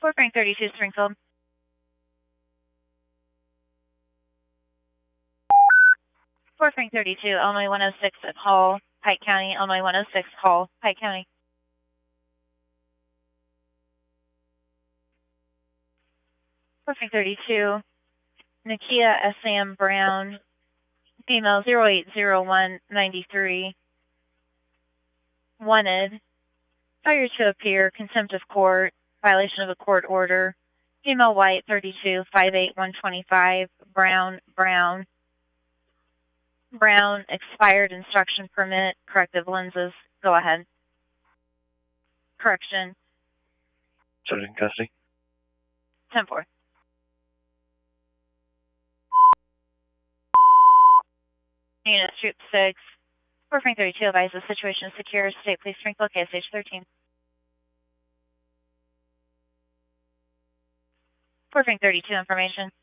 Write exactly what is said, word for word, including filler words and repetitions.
Fort Frank thirty-two, Springfield. Fort Frank thirty-two, Illinois one oh six at Hall, Pike County, Illinois one oh six, Hall, Pike County. Fort Frank thirty-two, Nakia S M Brown, female zero eight zero one nine three, wanted, failure to appear, contempt of court, violation of a court order, female white thirty-two, five eight one two five, Brown, Brown, Brown, expired instruction permit, corrective lenses, go ahead. Correction. Subject in custody. ten four. Unit Troop six, Fort Frank thirty-two, advise the situation is secure. State Police Springfield, K S H thirteen. Fort Frank thirty-two, information.